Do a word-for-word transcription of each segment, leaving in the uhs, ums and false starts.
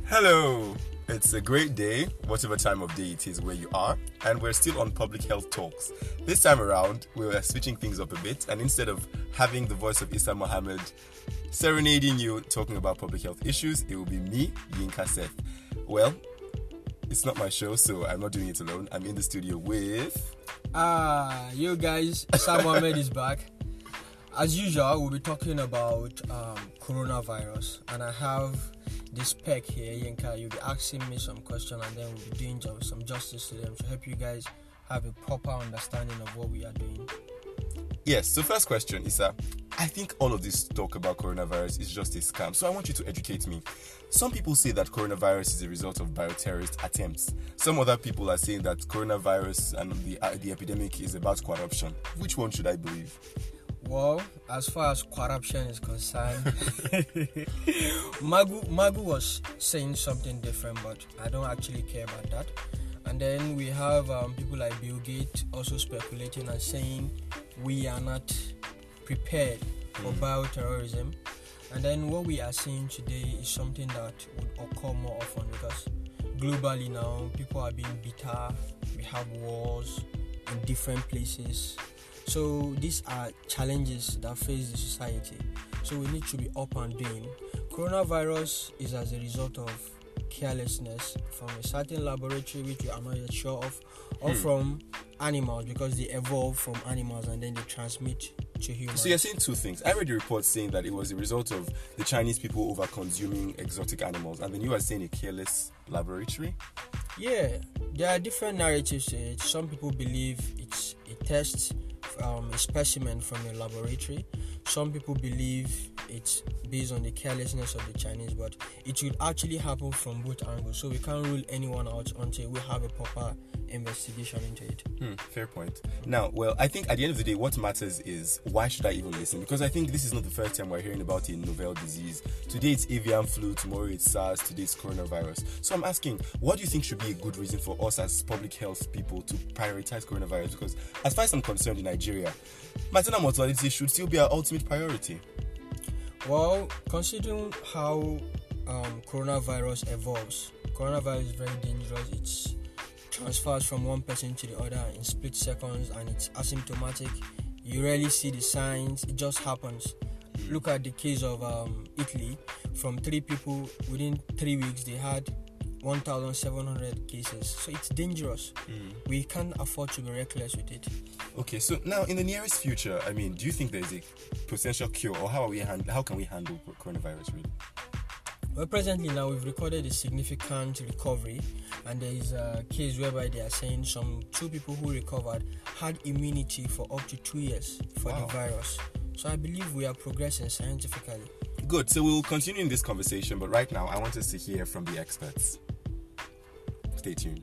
Hello! It's a great day, whatever time of day it is where you are, and we're still on Public Health Talks. This time around, we're switching things up a bit, and instead of having the voice of Issa Mohammed serenading you talking about public health issues, it will be me, Yinka Seth. Well, it's not my show, so I'm not doing it alone. I'm in the studio with... Ah, you guys, Issa Mohammed is back. As usual, we'll be talking about um, coronavirus, and I have this spec here, Yinka. You'll be asking me some questions, and then we'll be doing ju- some justice to them to help you guys have a proper understanding of what we are doing. Yes, so first question, Issa. I think all of this talk about coronavirus is just a scam, so I want you to educate me. Some people say that coronavirus is a result of bioterrorist attempts. Some other people are saying that coronavirus and the, uh, the epidemic is about corruption. Which one should I believe? Well, as far as corruption is concerned, Magu, Magu was saying something different, but I don't actually care about that. And then we have um, people like Bill Gates also speculating and saying we are not prepared for mm. bioterrorism. And then what we are seeing today is something that would occur more often because globally now people are being bitter. We have wars in different places. So these are challenges that face the society. So we need to be up and doing. Coronavirus is as a result of carelessness from a certain laboratory which we are not yet sure of, or hmm. from animals because they evolve from animals and then they transmit to humans. So you're saying two things. I read a report saying that it was a result of the Chinese people over consuming exotic animals, and then you are saying a careless laboratory? Yeah, there are different narratives to it. Some people believe it's a test Um, a specimen from a laboratory. Some people believe it's based on the carelessness of the Chinese, but it should actually happen from both angles. So we can't rule anyone out until we have a proper investigation into it. Hmm, fair point. Now, well, I think at the end of the day, what matters is why should I even listen? Because I think this is not the first time we're hearing about a novel disease. Today it's avian flu, tomorrow it's SARS, today it's coronavirus. So I'm asking, what do you think should be a good reason for us as public health people to prioritize coronavirus? Because as far as I'm concerned in Nigeria, maternal mortality should still be our ultimate priority. Well, considering how um, coronavirus evolves, coronavirus is very dangerous. It's transfers from one person to the other in split seconds and it's asymptomatic. You rarely see the signs, it just happens. Look at the case of um, Italy. From three people, within three weeks they had one thousand seven hundred cases. So it's dangerous. Mm. We can't afford to be reckless with it. Okay, so now in the nearest future, I mean, do you think there's a potential cure, or how are we hand- how can we handle coronavirus really? Well, presently now we've recorded a significant recovery, and there is a case whereby they are saying some two people who recovered had immunity for up to two years for wow. the virus. So I believe we are progressing scientifically. Good, so we'll continue in this conversation, but right now I want us to hear from the experts. Stay tuned.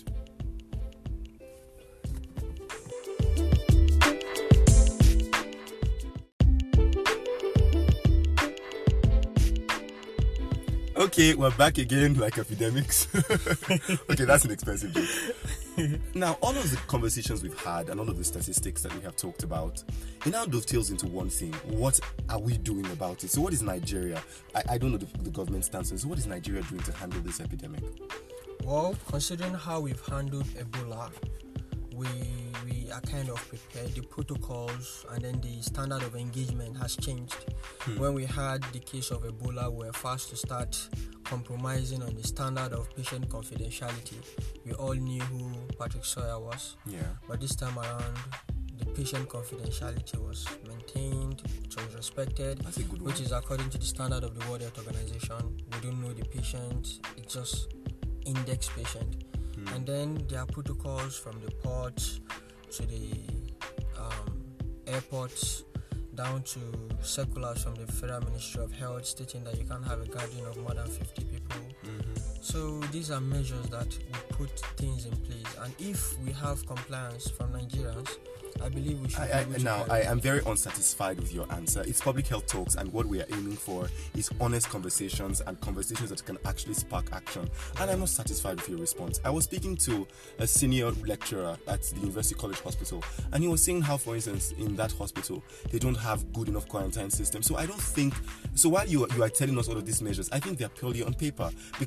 Okay, we're back again like epidemics. Okay, that's an expensive joke. Now, all of the conversations we've had and all of the statistics that we have talked about, it now dovetails into one thing. What are we doing about it? So what is Nigeria? I, I don't know the, the government stance. So what is Nigeria doing to handle this epidemic? Well, considering how we've handled Ebola, we we are kind of prepared. The protocols and then the standard of engagement has changed. Hmm. When we had the case of Ebola, we were fast to start compromising on the standard of patient confidentiality. We all knew who Patrick Sawyer was. Yeah. But this time around, the patient confidentiality was maintained, it was respected, That's a good one. Which is according to the standard of the World Health Organization. We don't know the patient, it's just index patient. Hmm. And then there are protocols from the ports to the um, airports down to circulars from the Federal Ministry of Health stating that you can't have a gathering of more than fifty people. Mm-hmm. So these are measures that will put things in place. And if we have compliance from Nigerians, I believe we should I, be I, able to Now, carry I it. am very unsatisfied with your answer. It's Public Health Talks, and what we are aiming for is honest conversations and conversations that can actually spark action. And I'm not satisfied with your response. I was speaking to a senior lecturer at the University College Hospital, and he was saying how, for instance, in that hospital, they don't have good enough quarantine system. So I don't think, so while you, you are telling us all of these measures, I think they're purely on paper, because it does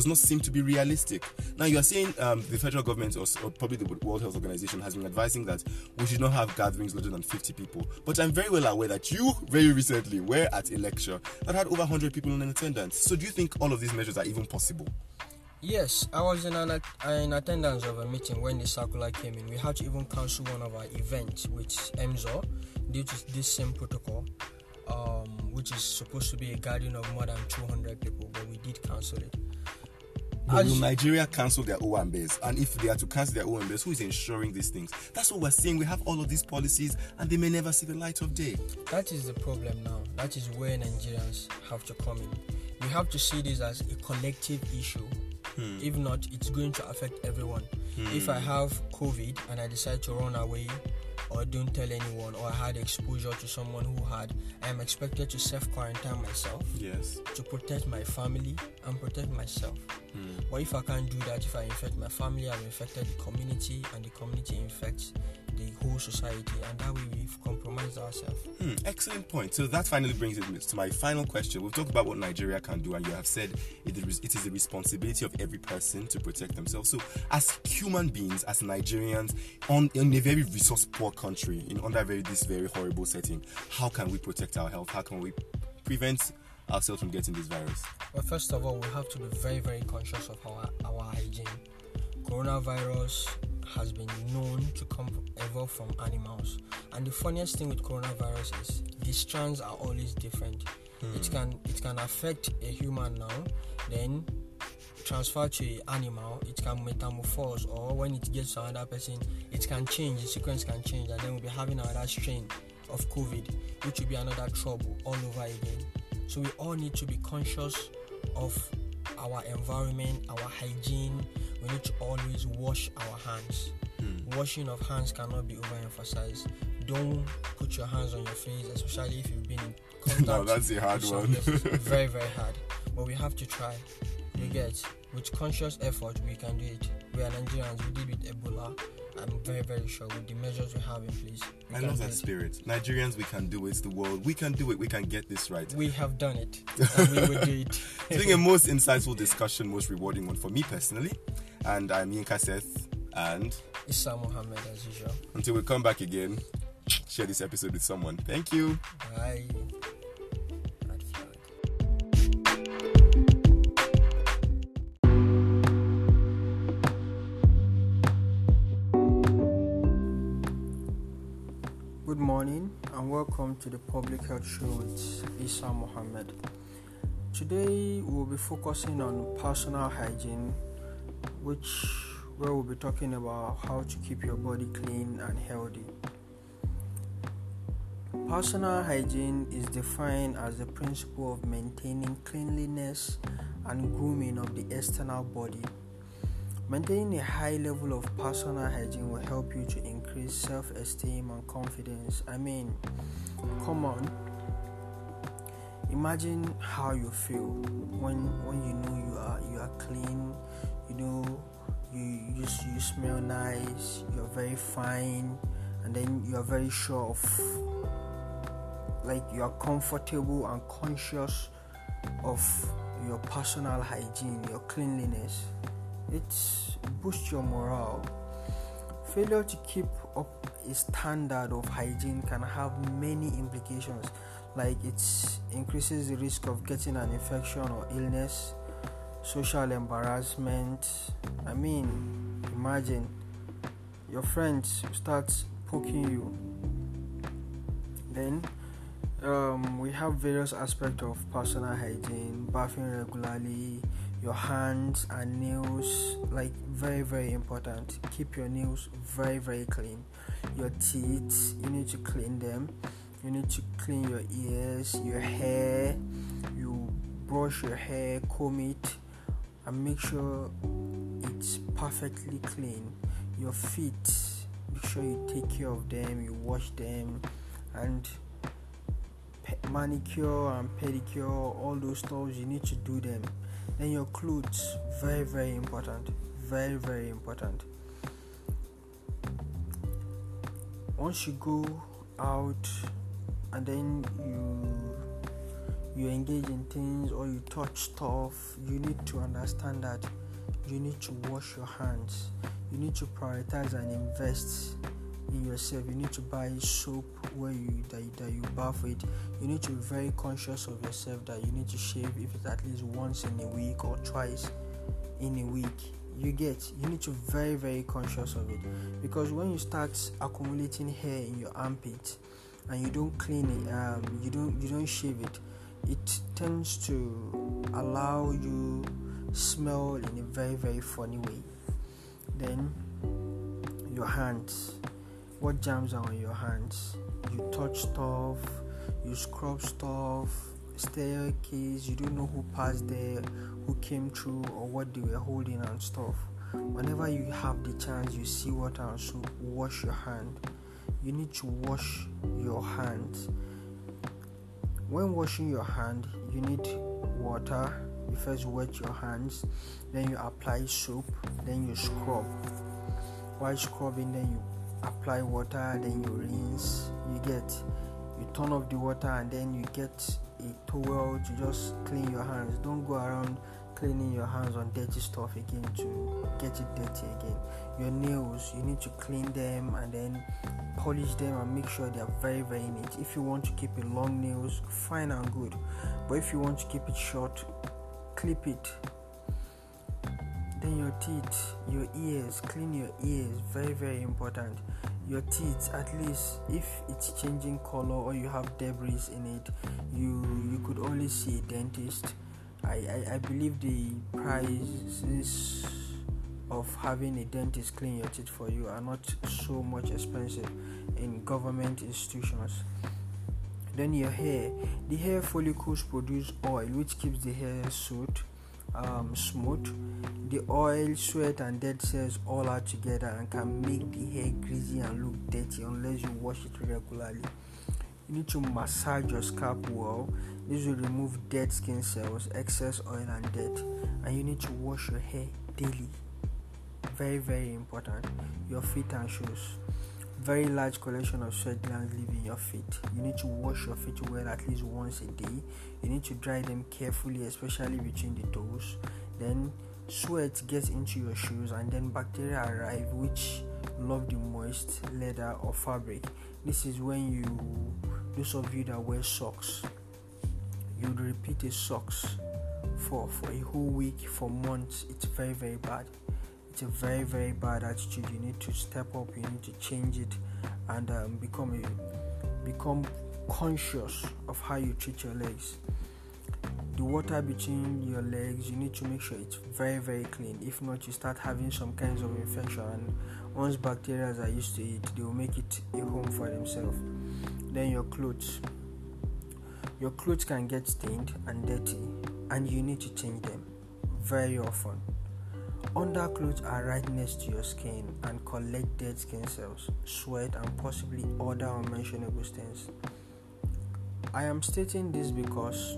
does not seem to be realistic. Now, you are saying um, the federal government or, or probably the World Health Organization has been advising that we should not have gatherings larger than fifty people. But I'm very well aware that you very recently were at a lecture that had over one hundred people in attendance. So do you think all of these measures are even possible? Yes, I was in an in attendance of a meeting when the circular came in. We had to even cancel one of our events with M Z O due to this same protocol, um, which is supposed to be a gathering of more than two hundred people, but we did cancel it. But will Nigeria cancel their O M Bs? And if they are to cancel their O M Bs, who is ensuring these things? That's what we're saying. We have all of these policies and they may never see the light of day. That is the problem now. That is where Nigerians have to come in. We have to see this as a collective issue. Hmm. If not, it's going to affect everyone. Hmm. If I have COVID and I decide to run away or don't tell anyone, or I had exposure to someone who had, I am expected to self-quarantine myself. Yes. To protect my family and protect myself. Hmm. But if I can't do that, if I infect my family, I've infected the community, and the community infects the whole society, and that way we've compromised ourselves. Hmm, excellent point. So that finally brings it to my final question. We've talked about what Nigeria can do, and you have said it is, it is the responsibility of every person to protect themselves. So as human beings, as Nigerians, on in a very resource-poor country, in under very this very horrible setting, how can we protect our health? How can we prevent ourselves from getting this virus? Well, first of all, we have to be very, very conscious of our, our hygiene. Coronavirus has been known to come evolve from animals, and the funniest thing with coronavirus is the strands are always different. Hmm. It can it can affect a human now, then transfer to an animal, it can metamorphose, or when it gets to another person, it can change, the sequence can change, and then we'll be having another strain of COVID, which will be another trouble all over again. So we all need to be conscious of our environment, our hygiene. We need to always wash our hands. Hmm. Washing of hands cannot be overemphasized. Don't put your hands on your face, especially if you've been in contact. No, that's a hard one. Very, very hard. But we have to try. You get, with conscious effort, we can do it. We are Nigerians. We did with Ebola. I'm very, very sure with the measures we have in place. I love that spirit. Nigerians, we can do it. The world, we can do it. We can get this right. We have done it, and we will do it. It's been a most insightful discussion, most rewarding one for me personally. And I'm Yinka Seth, and Issa Mohammed as usual. Until we come back again, share this episode with someone. Thank you. Bye. Good morning and welcome to the Public Health Show with Issa Mohammed. Today we'll be focusing on personal hygiene, which where we'll be talking about how to keep your body clean and healthy. Personal hygiene is defined as the principle of maintaining cleanliness and grooming of the external body. Maintaining a high level of personal hygiene will help you to increase self-esteem and confidence. I mean, come on. Imagine how you feel when when you know you are you are clean, you know you you, just, you smell nice, you're very fine, and then you are very sure of, like, you are comfortable and conscious of your personal hygiene, your cleanliness. It boosts your morale. Failure to keep up a standard of hygiene can have many implications, like it increases the risk of getting an infection or illness, social embarrassment. I mean, imagine your friends start poking you. Then um, we have various aspects of personal hygiene: bathing regularly, your hands and nails, like very very important. Keep your nails very very clean. Your teeth, you need to clean them. You need to clean your ears, your hair. You brush your hair, comb it, and make sure it's perfectly clean. Your feet, make sure you take care of them, you wash them, and manicure and pedicure, all those stuff, you need to do them. Then your clothes, very very important, very very important. Once you go out and then you you engage in things or you touch stuff, you need to understand that you need to wash your hands. You need to prioritize and invest in yourself. You need to buy soap where you that, that you bath with. You need to be very conscious of yourself that you need to shave if it's at least once in a week or twice in a week. You get you need to be very very conscious of it, because when you start accumulating hair in your armpit and you don't clean it, um, you don't you don't shave it, it tends to allow you smell in a very very funny way. Then your hands, what germs are on your hands? You touch stuff, you scrub stuff, staircase, you don't know who passed there, who came through, or what they were holding and stuff. Whenever you have the chance, you see water and soap, wash your hand. You need to wash your hands. When washing your hand, you need water. You first wet your hands, then you apply soap, then you scrub. While scrubbing, then you apply water, then you rinse. You get you turn off the water, and then you get a towel to just clean your hands. Don't go around cleaning your hands on dirty stuff again to get it dirty again. Your nails, you need to clean them and then polish them and make sure they are very very neat. If you want to keep it long nails, fine and good, but if you want to keep it short, clip it. Then your teeth, your ears, clean your ears, very very important. Your teeth, at least if it's changing color or you have debris in it, you you could only see a dentist. I, I, I believe the prices of having a dentist clean your teeth for you are not so much expensive in government institutions. Then your hair, the hair follicles produce oil which keeps the hair suit um, smooth. The oil, sweat and dead cells all are together and can make the hair greasy and look dirty unless you wash it regularly. You need to massage your scalp well. This will remove dead skin cells, excess oil and dirt. And you need to wash your hair daily. Very very important. Your feet and shoes. Very large collection of sweat glands live in your feet. You need to wash your feet well at least once a day. You need to dry them carefully, especially between the toes. Then sweat gets into your shoes and then bacteria arrive which love the moist leather or fabric. This is when you, those of you that wear socks, you'd repeat a socks for, for a whole week, for months. It's very very bad. It's a very very bad attitude. You need to step up, you need to change it and um, become a, become conscious of how you treat your legs. The water between your legs, you need to make sure it's very very clean. If not, you start having some kinds of infection, and once bacteria are used to it, they will make it a home for themselves. Then your clothes. Your clothes can get stained and dirty, and you need to change them very often. Underclothes are right next to your skin and collect dead skin cells, sweat, and possibly other unmentionable stains. I am stating this because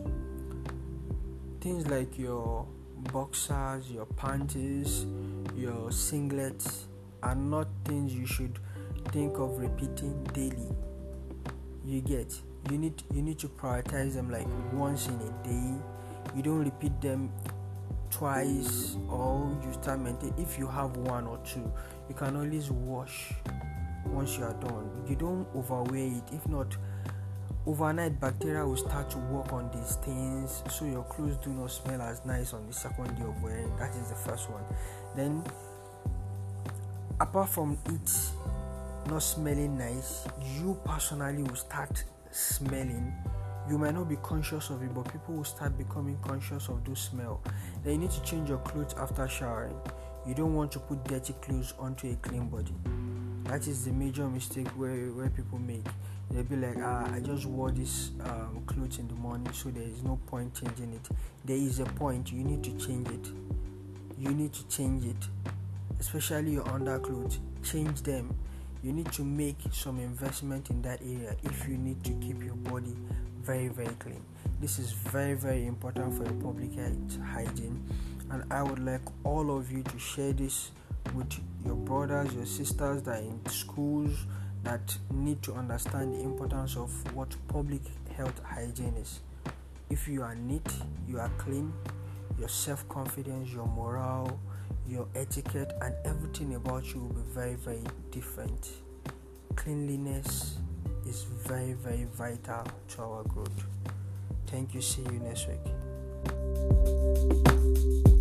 things like your boxers, your panties, your singlets are not things you should think of repeating daily. You get you need you need to prioritize them like once in a day. You don't repeat them twice, or you start maintaining. If you have one or two, you can always wash once you are done. You don't overwear it. If not, overnight bacteria will start to work on these stains, so your clothes do not smell as nice on the second day of wearing. That is the first one. Then apart from it not smelling nice, you personally will start smelling. You might not be conscious of it, but people will start becoming conscious of those smell. Then you need to change your clothes after showering. You don't want to put dirty clothes onto a clean body. That is the major mistake where, where people make. They'll be like, ah, I just wore this um, clothes in the morning, so there is no point changing it. There is a point. You need to change it. You need to change it. Especially your underclothes. Change them. You need to make some investment in that area if you need to keep your body very very clean. This is very very important for your public health hygiene, and I would like all of you to share this with your brothers, your sisters that are in schools that need to understand the importance of what public health hygiene is. If you are neat, you are clean, your self-confidence, your morale, your etiquette, and everything about you will be very, very different. Cleanliness is very, very vital to our growth. Thank you. See you next week.